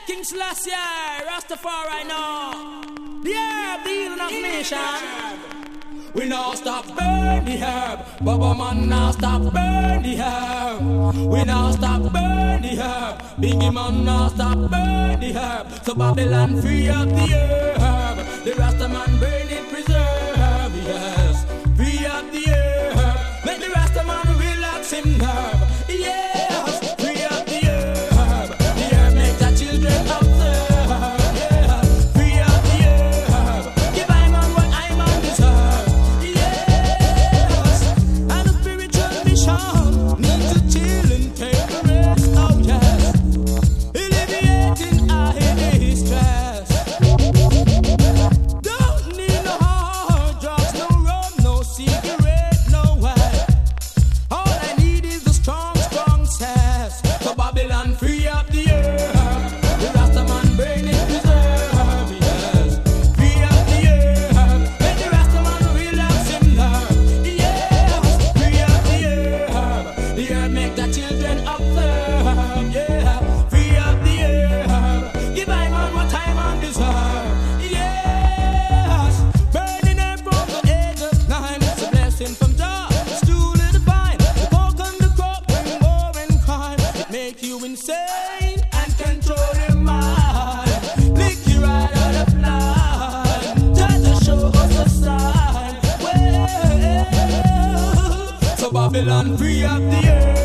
King Selassie, Rastafari right now. The herb, the healing of nation. We now stop burn the herb. Baba man now stop burn the herb. We now stop burn the herb. Biggie man now stop burn the herb. So Babylon free up the herb. The Rasta man burn it preserve. Yes, free up the herb. Make the Rasta man relax him nerve. Yes, free up the herb. The herb make the children observe. Yes, free up the herb. Give I man what I man deserve. Yes, and a spiritual mission need to chill and take a rest. Oh yes, alleviating our heavy stress. Don't need no hard drugs, no rum, no cigarette, no way. All I need is the strong, strong sass. So Babylon free up the herb. The Rasta man burn it preserve. Yes, free up the herb. Make the Rasta man relax him nerve. Yes, free up the herb. The herb make the children observe. Yeah, free up the herb. Give I man what I man deserve. Yes, burning herb from the age of 9. It's a blessing from God. It's truly divine. The coke and the crop bring war and crime. It make you insane and control your mind. Lick you right out of line. Try to show us a sign. Well, so Babylon free up the herb.